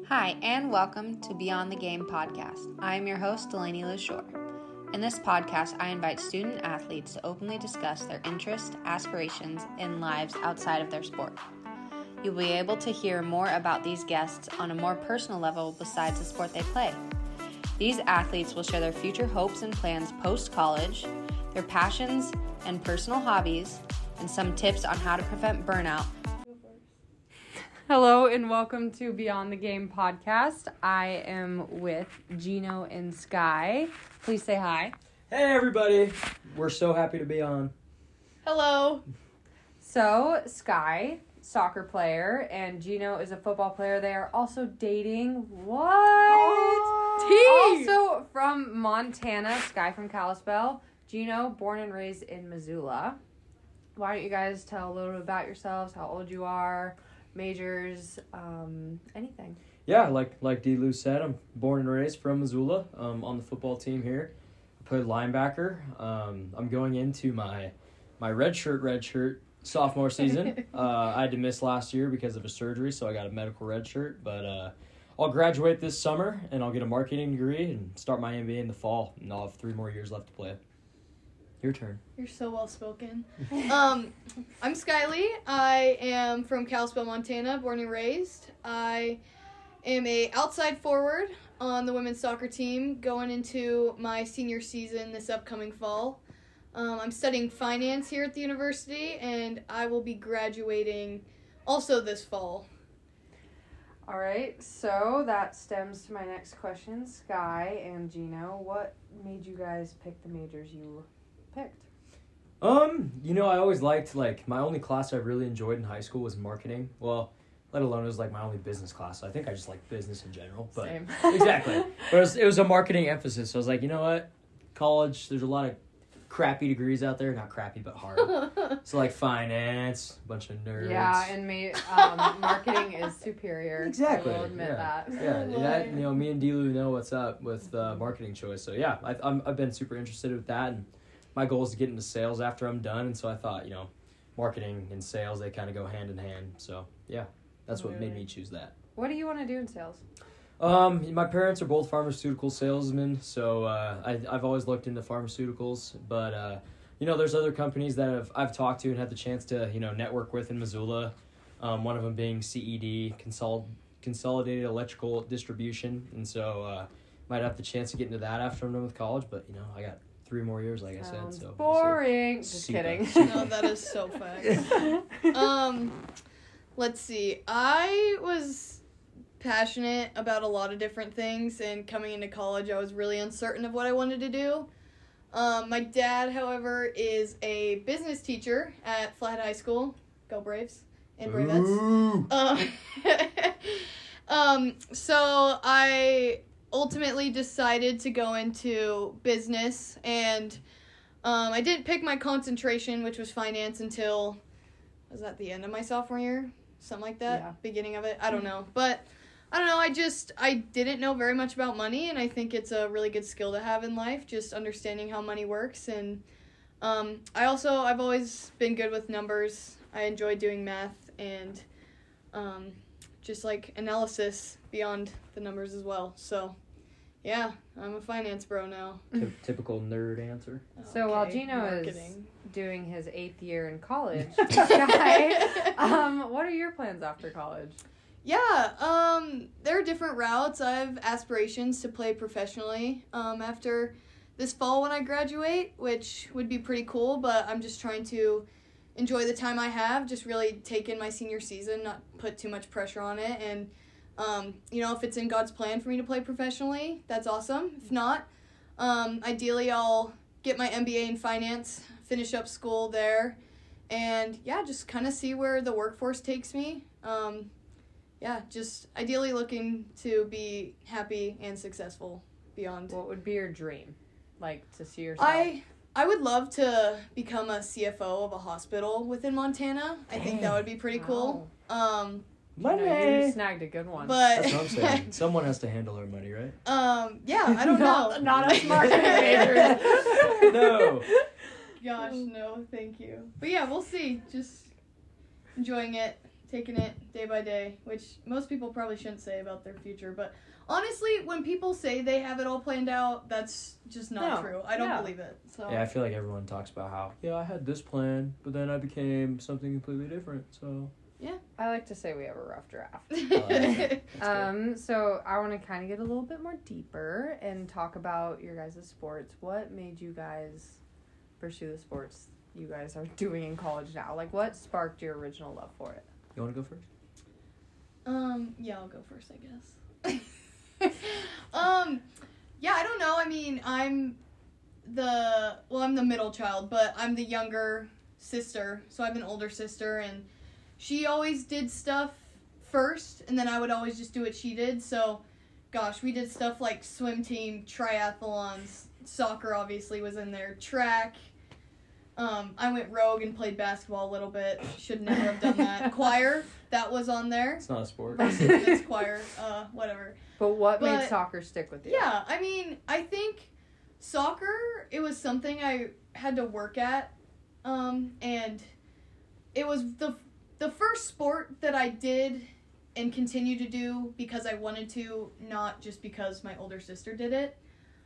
Hi, and welcome to Beyond the Game podcast. I am your host, Delaney LaShore. In this podcast, I invite student athletes to openly discuss their interests, aspirations, and lives outside of their sport. You'll be able to hear more about these guests on a more personal level besides the sport they play. These athletes will share their future hopes and plans post-college, their passions and personal hobbies, and some tips on how to prevent burnout. Hello and welcome to Beyond the Game podcast. I am with Gino and Sky. Please say hi. Hey everybody, we're so happy to be on. Hello. So, Sky, soccer player, and Gino is a football player. They are also dating. What? Also from Montana, Sky from Kalispell. Gino, born and raised in Missoula. Why don't you guys tell a little bit about yourselves, how old you are, majors, anything. Yeah, like D-Lou said, I'm born and raised from Missoula, on the football team here. I played linebacker. I'm going into my redshirt sophomore season. I had to miss last year because of a surgery, so I got a medical redshirt. But I'll graduate this summer, and I'll get a marketing degree and start my MBA in the fall, and I'll have 3 more years left to play. Your turn. You're so well spoken. I'm Skylee. I am from Kalispell, Montana, born and raised. I am a outside forward on the women's soccer team going into my senior season this upcoming fall. I'm studying finance here at the university, and I will be graduating also this fall. All right, so that stems to my next question. Sky and Gino, what made you guys pick the majors you picked? I always liked, my only class I really enjoyed in high school was marketing. Well, let alone it was, my only business class. So I think I just like business in general. But Same. Exactly. But it was a marketing emphasis. So I was like, you know what? College, there's a lot of crappy degrees out there. Not crappy, but hard. So, finance, a bunch of nerds. Yeah, and marketing is superior. Exactly. I will admit that. Yeah, me and D-Lou know what's up with marketing choice. So, yeah, I've been super interested with that. And my goal is to get into sales after I'm done. And so I thought, marketing and sales, they kind of go hand in hand. So, yeah, that's what made me choose that. What do you want to do in sales? My parents are both pharmaceutical salesmen, so I've always looked into pharmaceuticals. But, there's other companies that I've talked to and had the chance to, network with in Missoula. One of them being CED, Consolidated Electrical Distribution. And so might have the chance to get into that after I'm done with college. But, I got 3 more years, like Sounds I said. So boring. Just kidding. No, that is so facts. Let's see. I was passionate about a lot of different things, and coming into college, I was really uncertain of what I wanted to do. My dad, however, is a business teacher at Flathead High School. Go Braves and Bravettes. So I ultimately decided to go into business, and I didn't pick my concentration, which was finance, until, was that the end of my sophomore year? Something like that? Yeah. Beginning of it? I don't know. But, I don't know, I didn't know very much about money, and I think it's a really good skill to have in life, just understanding how money works. And I've always been good with numbers. I enjoy doing math and just analysis beyond the numbers as well. So, yeah, I'm a finance bro now. Typical nerd answer. So while Okay, Gino marketing. is doing his 8th year in college, Sky, what are your plans after college? Yeah, there are different routes. I have aspirations to play professionally after this fall when I graduate, which would be pretty cool, but I'm just trying to enjoy the time I have, just really take in my senior season, not put too much pressure on it, and if it's in God's plan for me to play professionally, that's awesome. If not, ideally I'll get my MBA in finance, finish up school there, and just kind of see where the workforce takes me. Just ideally looking to be happy and successful beyond. What would be your dream? To see yourself? I would love to become a CFO of a hospital within Montana. I think that would be pretty cool. You snagged a good one. But that's what I'm saying. Someone has to handle our money, right? I don't know. Not us marketing majors. No. Gosh, no, thank you. But yeah, we'll see. Just enjoying it taking it day by day, which most people probably shouldn't say about their future. But honestly, when people say they have it all planned out, that's just not true. I don't believe it. So yeah, I feel like everyone talks about how, I had this plan, but then I became something completely different, so... Yeah. I like to say we have a rough draft. Good. So I want to kind of get a little bit more deeper and talk about your guys' sports. What made you guys pursue the sports you guys are doing in college now? Like, what sparked your original love for it? You want to go first? Yeah, I'll go first, I guess. Yeah, I don't know. I mean, I'm the middle child, but I'm the younger sister, so I have an older sister, and she always did stuff first, and then I would always just do what she did. So, gosh, we did stuff like swim team, triathlons, soccer obviously was in there, track. I went rogue and played basketball a little bit. Should never have done that. Choir, that was on there. It's not a sport. It's choir, whatever. But what made soccer stick with you? Yeah, I mean, I think soccer, it was something I had to work at, and it was the first sport that I did and continue to do because I wanted to, not just because my older sister did it.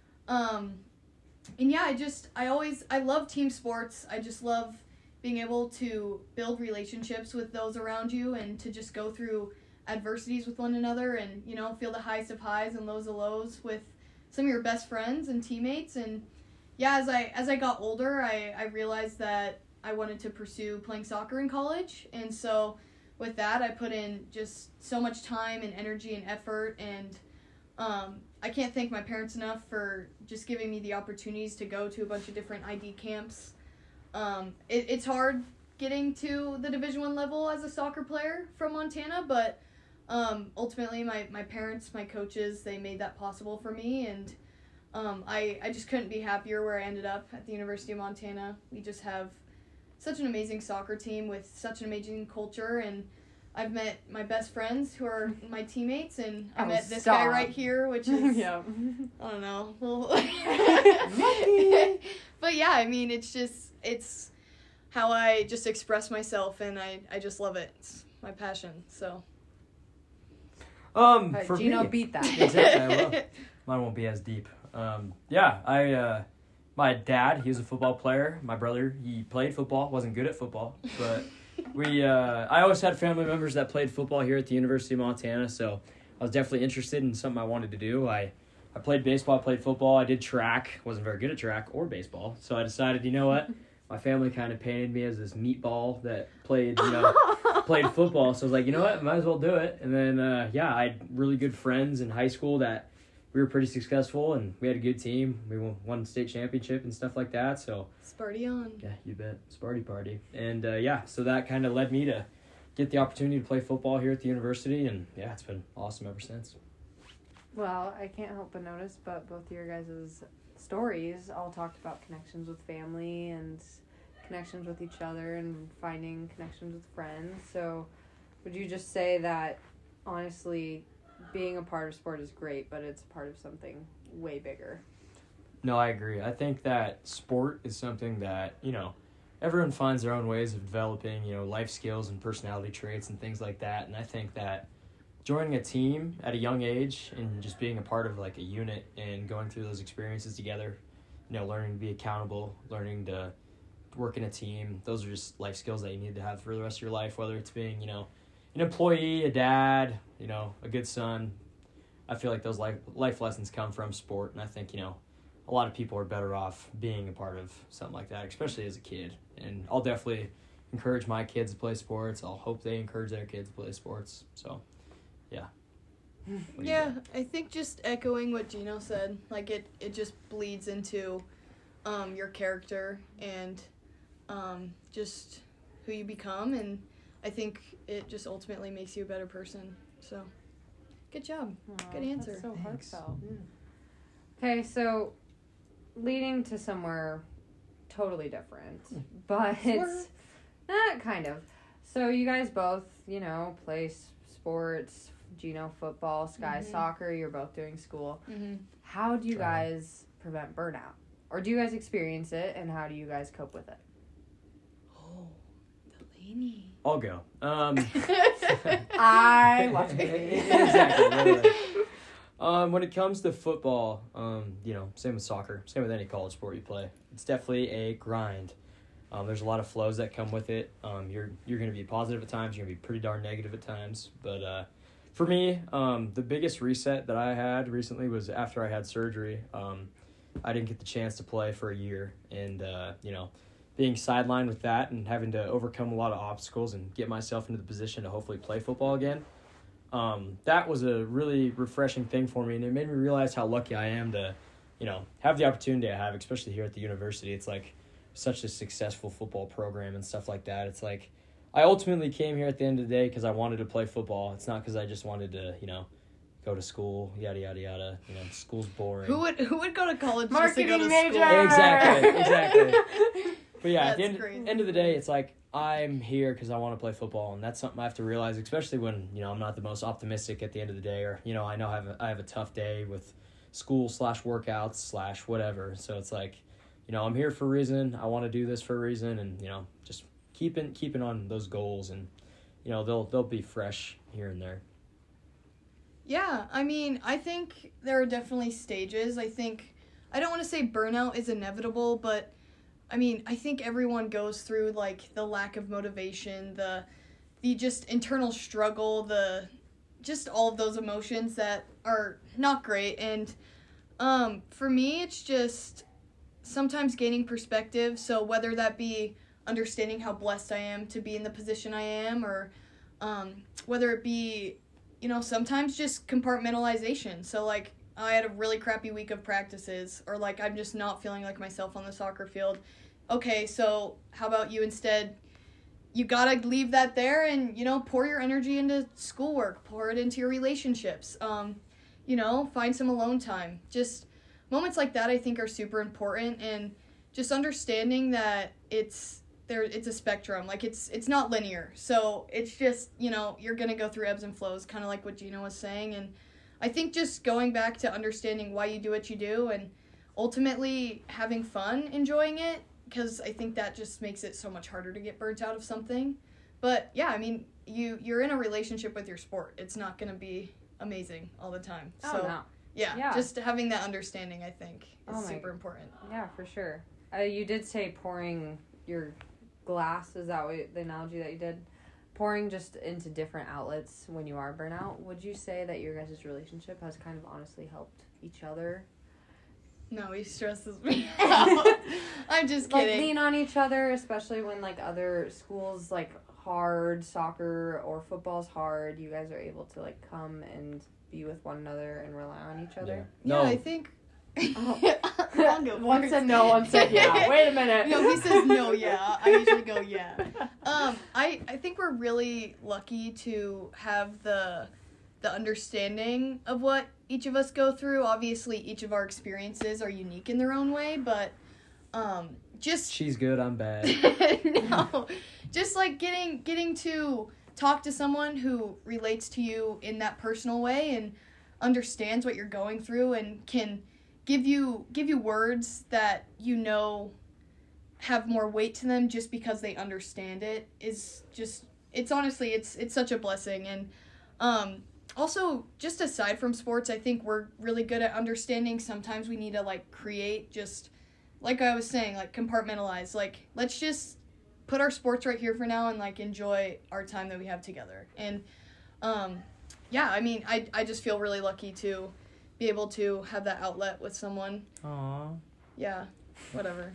And yeah, I love team sports. I just love being able to build relationships with those around you and to just go through adversities with one another and, feel the highs of highs and lows of lows with some of your best friends and teammates. And yeah, as I got older, I realized that I wanted to pursue playing soccer in college, and so with that I put in just so much time and energy and effort, and I can't thank my parents enough for just giving me the opportunities to go to a bunch of different ID camps. It's hard getting to the Division I level as a soccer player from Montana, but ultimately my parents, my coaches, they made that possible for me, and I just couldn't be happier where I ended up at the University of Montana. We just have such an amazing soccer team with such an amazing culture, and I've met my best friends who are my teammates, and I met this guy right here, which is, I don't know. But yeah, I mean, it's how I just express myself, and I just love it. It's my passion, so. For Gino me, beat that. Exactly, I will. Mine won't be as deep. My dad, he was a football player. My brother, he played football, wasn't good at football, but I always had family members that played football here at the University of Montana, so I was definitely interested in something I wanted to do. I played baseball, I played football, I did track, wasn't very good at track or baseball, so I decided, you know what, my family kind of painted me as this meatball that played football, so I was like, you know what, might as well do it. And then, I had really good friends in high school that we were pretty successful, and we had a good team. We won state championship and stuff like that. So Sparty on. Yeah, you bet. Sparty party. And so that kind of led me to get the opportunity to play football here at the university, and yeah, it's been awesome ever since. Well, I can't help but notice, but both of your guys' stories all talked about connections with family and connections with each other and finding connections with friends. So would you just say that, honestly, being a part of sport is great, but it's part of something way bigger? No, I agree. I think that sport is something that, everyone finds their own ways of developing, life skills and personality traits and things like that. And I think that joining a team at a young age and just being a part of like a unit and going through those experiences together, learning to be accountable, learning to work in a team, those are just life skills that you need to have for the rest of your life, whether it's being, an employee, a dad, a good son. I feel like those life lessons come from sport, and I think, a lot of people are better off being a part of something like that, especially as a kid. And I'll definitely encourage my kids to play sports. I'll hope they encourage their kids to play sports. So, yeah. Yeah, I think just echoing what Gino said, like it just bleeds into your character and just who you become, and I think it just ultimately makes you a better person. So, good job. Good answer. That's so Thanks. heartfelt. Okay, so leading to somewhere totally different, but it's kind of. So you guys both, play sports. Gino football, Sky soccer. You're both doing school. Mm-hmm. How do you guys prevent burnout, or do you guys experience it, and how do you guys cope with it? Oh, Delaney. I'll go. I watch it. Exactly. Right. When it comes to football, same with soccer, same with any college sport you play. It's definitely a grind. There's a lot of flows that come with it. You're going to be positive at times. You're going to be pretty darn negative at times. But for me, the biggest reset that I had recently was after I had surgery. I didn't get the chance to play for a year. And, being sidelined with that and having to overcome a lot of obstacles and get myself into the position to hopefully play football again, that was a really refreshing thing for me. And it made me realize how lucky I am to, have the opportunity I have, especially here at the university. It's like such a successful football program and stuff like that. It's like I ultimately came here at the end of the day because I wanted to play football. It's not because I just wanted to, go to school, yada, yada, yada. School's boring. Who would go to college Marketing just to go to major! school? Exactly. But yeah, at the That's end of the day, it's like I'm here because I want to play football, and that's something I have to realize, especially when I'm not the most optimistic at the end of the day, or I know I have a tough day with school / workouts / whatever. So it's like, I'm here for a reason. I want to do this for a reason, and just keeping on those goals, and they'll be fresh here and there. Yeah, I mean, I think there are definitely stages. I don't want to say burnout is inevitable, but I mean, I think everyone goes through, like, the lack of motivation, the just internal struggle, just all of those emotions that are not great. And for me, it's just sometimes gaining perspective. So whether that be understanding how blessed I am to be in the position I am, or whether it be, sometimes just compartmentalization. So, like, I had a really crappy week of practices, or, like, I'm just not feeling like myself on the soccer field. Okay, so how about you instead, you gotta leave that there and, pour your energy into schoolwork, pour it into your relationships, find some alone time. Just moments like that I think are super important, and just understanding that it's a spectrum. Like, it's not linear. So it's just, you're gonna go through ebbs and flows, kind of like what Gina was saying. And I think just going back to understanding why you do what you do, and ultimately having fun enjoying it, because I think that just makes it so much harder to get burnt out of something. But yeah, I mean, you're in a relationship with your sport. It's not going to be amazing all the time. Oh, so no. yeah, just having that understanding, I think, is super important. Yeah, for sure. You did say pouring your glass. Is that the analogy that you did? Pouring just into different outlets when you are burnout. Would you say that your guys' relationship has kind of honestly helped each other? No, he stresses me out. I'm just kidding. Like, lean on each other, especially when, like, other schools, like, hard, soccer or football's hard. You guys are able to, like, come and be with one another and rely on each other. Yeah, I think... One said no, one said yeah. Wait a minute. No, he says no, yeah. I usually go yeah. I think we're really lucky to have the understanding of what each of us go through. Obviously, each of our experiences are unique in their own way, but just... She's good, I'm bad. No. Just, like, getting to talk to someone who relates to you in that personal way and understands what you're going through and can give you words that have more weight to them just because they understand it is just... It's honestly, it's such a blessing. And also, just aside from sports, I think we're really good at understanding sometimes we need to, like, create, just, like I was saying, like, compartmentalize. Like, let's just put our sports right here for now and, like, enjoy our time that we have together. And, yeah, I mean, I just feel really lucky to be able to have that outlet with someone. Aww. Yeah, whatever.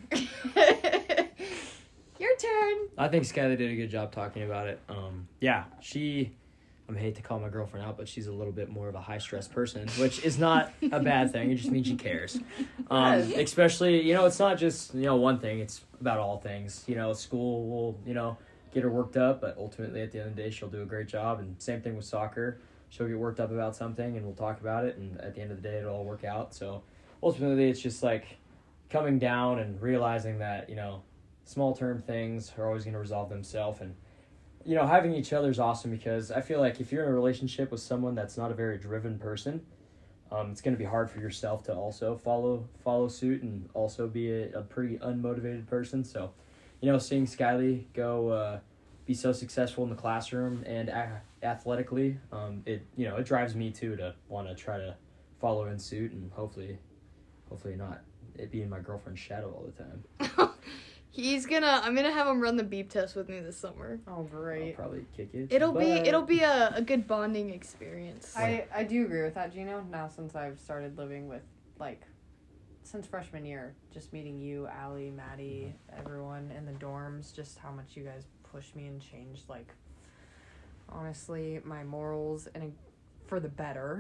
Your turn. I think Skylar did a good job talking about it. Yeah, I hate to call my girlfriend out, but she's a little bit more of a high-stress person, which is not a bad thing. It just means she cares. Especially, it's not just, one thing. It's about all things. School will, get her worked up, but ultimately at the end of the day, she'll do a great job. And same thing with soccer. She'll get worked up about something, and we'll talk about it, and at the end of the day, it'll all work out. So ultimately, it's just, like, coming down and realizing that, small-term things are always going to resolve themselves, and having each other is awesome, because I feel like if you're in a relationship with someone that's not a very driven person, it's going to be hard for yourself to also follow suit and also be a pretty unmotivated person. So, seeing Skyly go be so successful in the classroom and athletically. It drives me too to want to try to follow in suit and hopefully not it being my girlfriend's shadow all the time. I'm gonna have him run the beep test with me this summer. Oh, I'll great. probably kick it. It'll be a good bonding experience. I do agree with that, Gino. Now, since I've started living with, since freshman year, just meeting you, Allie, Maddie, everyone in the dorms, just how much you guys pushed me and changed, honestly, my morals for the better.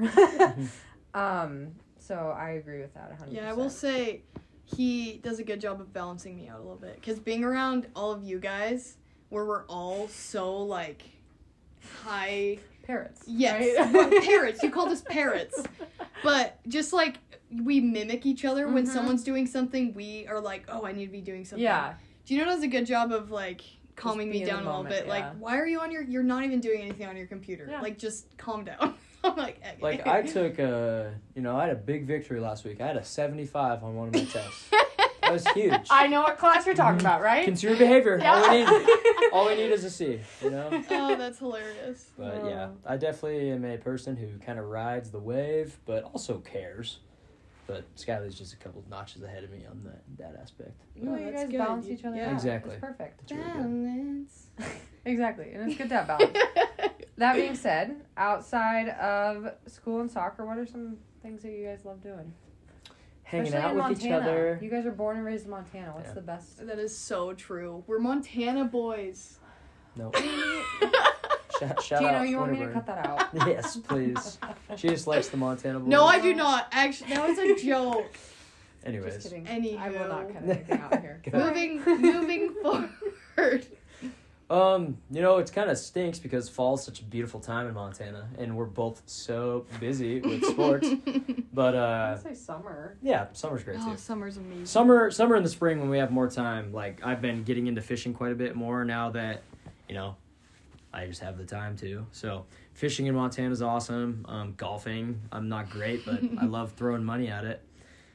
So I agree with that 100%. Yeah, I will say he does a good job of balancing me out a little bit. Because being around all of you guys, where we're all so, high... Parrots. Yes, right? Well, parrots. You called us parrots. But just, we mimic each other. When someone's doing something, we are like, oh, I need to be doing something. Yeah. Gino does a good job of, calming me be in down the a little moment, bit. yeah. Why are you on you're not even doing anything on your computer. Yeah. Just calm down. I'm like, okay. I took I had a big victory last week. I had a 75 on one of my tests. That was huge. I know what class you're talking about, right? Consumer behavior. Yeah. All we need is a C, Oh, that's hilarious. But yeah, I definitely am a person who kind of rides the wave, but also cares. But Skylar's just a couple notches ahead of me on that aspect. No, Oh, you that's guys good. balance each other Yeah. out. Exactly. It's perfect. It's really good. Balance. Exactly, and it's good to have balance. That being said, outside of school and soccer, what are some things that you guys love doing? Hanging Especially out in with Montana. each other. You guys are born and raised in Montana. What's Yeah. the best? That is so true. We're Montana boys. No. Shout Gino, out you want me to Winterburn. cut that out? Yes, please. She just likes the Montana boys. No, I do not. Actually, that was a joke. Anyways. Just kidding. Anywho. I will not cut anything out here. Moving forward. It kind of stinks because fall's such a beautiful time in Montana, and we're both so busy with sports. But I'd say summer. yeah, summer's great Oh, too. summer's amazing. Summer in the spring when we have more time. I've been getting into fishing quite a bit more now that, I just have the time to. So fishing in Montana is awesome. Golfing, I'm not great, but I love throwing money at it.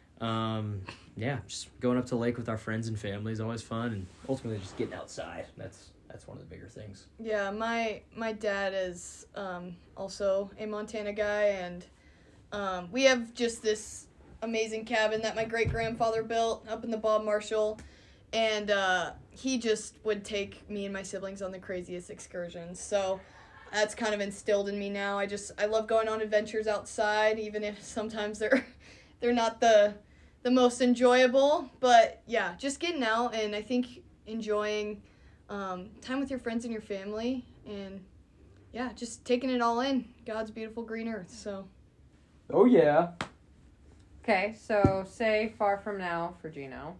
Just going up to the lake with our friends and family is always fun, and ultimately just getting outside. That's one of the bigger things. Yeah, my dad is also a Montana guy, and we have just this amazing cabin that my great-grandfather built up in the Bob Marshall, and he just would take me and my siblings on the craziest excursions. So that's kind of instilled in me now. I love going on adventures outside, even if sometimes they're not the most enjoyable. But yeah, just getting out, and I think enjoying time with your friends and your family, and yeah, just taking it all in. God's beautiful green earth. So Oh yeah. Okay, so say far from now for Gino.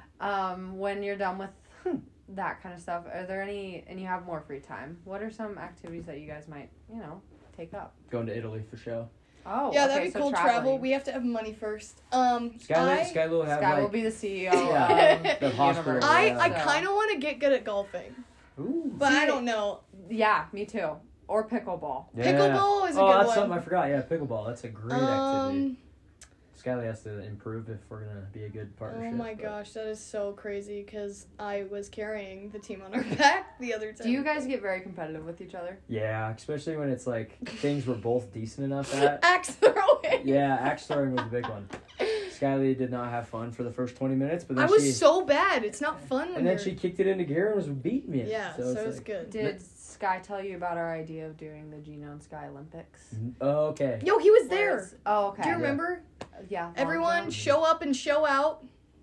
When you're done with that kind of stuff, are there any, and you have more free time, what are some activities that you guys might, take up? Going to Italy for show. Oh, yeah, okay, that'd be so cool. traveling. Travel. We have to have money first. Skylar will have Sky will be the CEO Yeah, of the hospital. Universal, I so- kind of want to get good at golfing, Ooh. but I don't know. Yeah, me too. Or pickleball. Pickleball is a oh, good that's one. something I forgot. Yeah, pickleball. That's a great activity. Um, Skylar has to improve if we're gonna be a good partnership. oh my but- gosh, that is so crazy because I was carrying the team on our back the other time. Do you guys get very competitive with each other? Yeah, especially when it's things we're both decent enough at. axe throwing? Yeah, axe throwing was a big one. Skylar did not have fun for the first 20 minutes, but then I was so bad. It's not fun when and then you're... she kicked it into gear and was beating me. Yeah, so it's it was like- good. Did Sky tell you about our idea of doing the Gino and Sky Olympics? Oh, okay. Yo, he was there. Whereas- oh, okay. Do you remember? Yeah. long Everyone ago. show up and show out.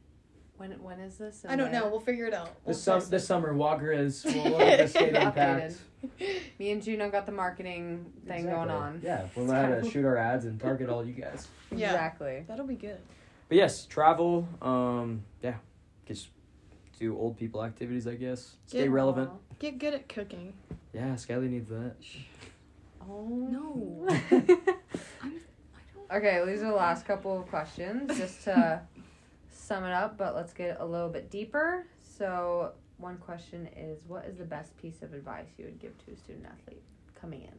When is this? I don't know. We'll figure it out. This summer, Walker is we'll have the skate impact. Me and Gino got the marketing thing going on. Yeah, we'll know how to shoot our ads and target all you guys. Yeah. Exactly. That'll be good. But yes, travel. Just do old people activities, I guess. Stay Yeah. relevant. Get good at cooking. Yeah, Skylar needs that. Oh No. Okay, these are the last couple of questions just to sum it up, but let's get a little bit deeper. So, one question is, what is the best piece of advice you would give to a student athlete coming in?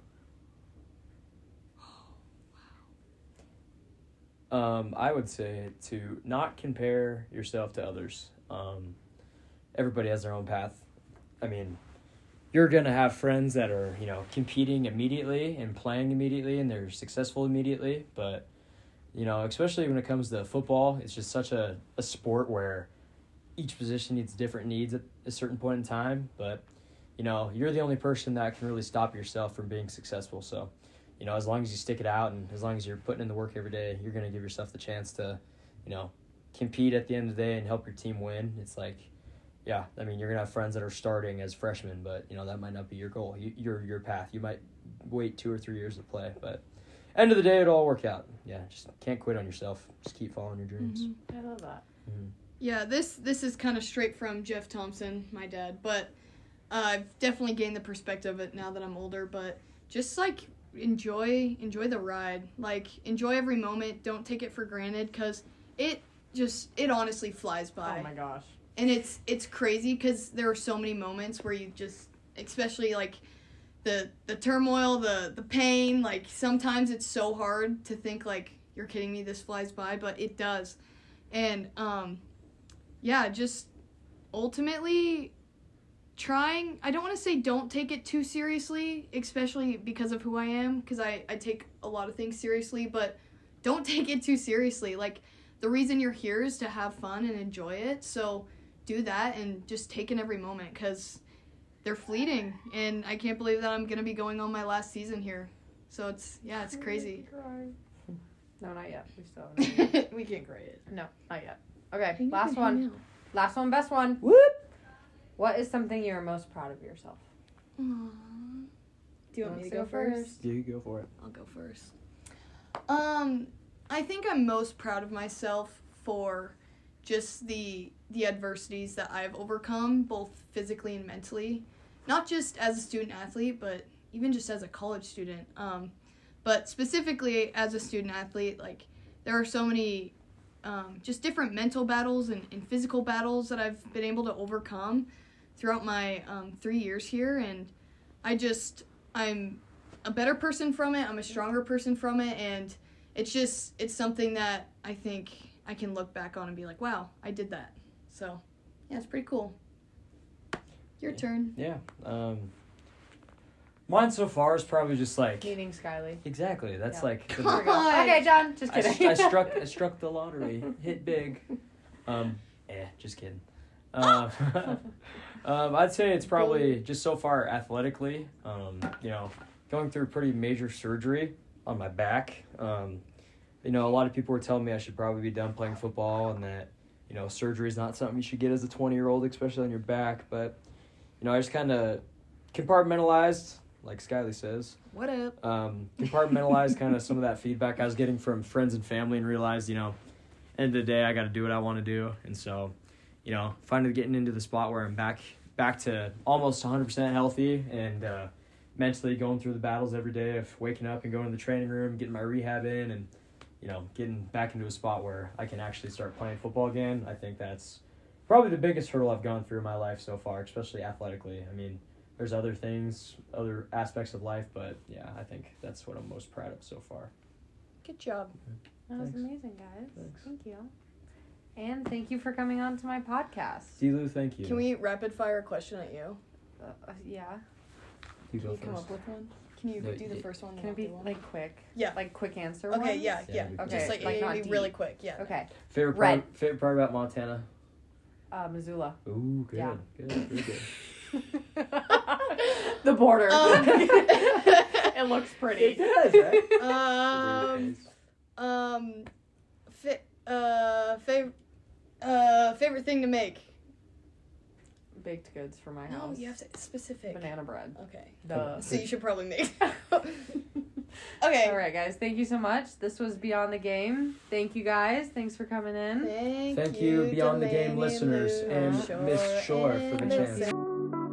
I would say to not compare yourself to others. Everybody has their own path. I mean, you're going to have friends that are, competing immediately and playing immediately, and they're successful immediately. But, especially when it comes to football, it's just such a sport where each position needs different needs at a certain point in time. But, you're the only person that can really stop yourself from being successful. So, as long as you stick it out and as long as you're putting in the work every day, you're going to give yourself the chance to, compete at the end of the day and help your team win. It's like, yeah, I mean, you're going to have friends that are starting as freshmen, but, that might not be your goal, your path. You might wait 2 or 3 years to play, but end of the day, it'll all work out. Yeah, just can't quit on yourself. Just keep following your dreams. I love that. Yeah, this is kind of straight from Jeff Thompson, my dad, but I've definitely gained the perspective of it now that I'm older, but just, like, enjoy the ride. Like, enjoy every moment. Don't take it for granted, because it honestly flies by. Oh my gosh. And it's crazy because there are so many moments where you just, especially like the turmoil, the pain, like sometimes it's so hard to think like, you're kidding me, this flies by, but it does. And just ultimately trying, I don't want to say don't take it too seriously, especially because of who I am, because I take a lot of things seriously, but don't take it too seriously. Like, the reason you're here is to have fun and enjoy it, so do that and just take in every moment, because they're fleeting, and I can't believe that I'm going to be going on my last season here. So it's crazy. No, not yet. We still haven't. We can't cry it. No, not yet. Okay, last one. Last one, best one. Whoop! What is something you're most proud of yourself? Aww. Do you want me to go first? You go for it. I'll go first. I think I'm most proud of myself for just the adversities that I've overcome, both physically and mentally. Not just as a student athlete, but even just as a college student. But specifically as a student athlete, like, there are so many just different mental battles and physical battles that I've been able to overcome throughout my 3 years here. And I'm a better person from it. I'm a stronger person from it. And it's something that I think I can look back on and be like, wow, I did that. So, yeah, it's pretty cool. Your turn. Yeah. Mine so far is probably just like... Meeting Skyly. Exactly. That's like... Come on. Okay, John. Just kidding. I struck the lottery. Hit big. Just kidding. I'd say it's probably just so far athletically, going through pretty major surgery on my back. A lot of people were telling me I should probably be done playing football and that, surgery is not something you should get as a 20-year-old, especially on your back. But, I just kind of compartmentalized, like Skyly says. What up? Compartmentalized kind of some of that feedback I was getting from friends and family and realized, end of the day, I got to do what I want to do. And so, finally getting into the spot where I'm back to almost 100% healthy and mentally going through the battles every day of waking up and going to the training room, getting my rehab in, and getting back into a spot where I can actually start playing football again. I think that's probably the biggest hurdle I've gone through in my life so far, especially athletically. I mean, there's other things, other aspects of life, but yeah, I think that's what I'm most proud of so far. Good job. That was Thanks. amazing, guys. Thanks. Thank you. And thank you for coming on to my podcast. D-Lou, thank you. Can we rapid fire a question at you? Yeah. You go Can you come first. up with one? Can you No, do the first one? Can it be like quick? Yeah. Like quick answer Okay, ones? yeah. Yeah, Okay. okay. Just like, Like it not be deep. really quick, yeah. Okay. Favorite part about Montana? Missoula. Ooh, good. Yeah. Good. Very good. The border. Um, It looks pretty. does, right? Favorite thing to make? Baked goods for my No, house. you have to specific. Banana bread. Okay. Duh. So you should probably make. Okay. All right, guys. Thank you so much. This was Beyond the Game. Thank you, guys. Thanks for coming in. Thank Thank you, Beyond the Game Delaney listeners, Lou and Miss Shore for the and chance. Miss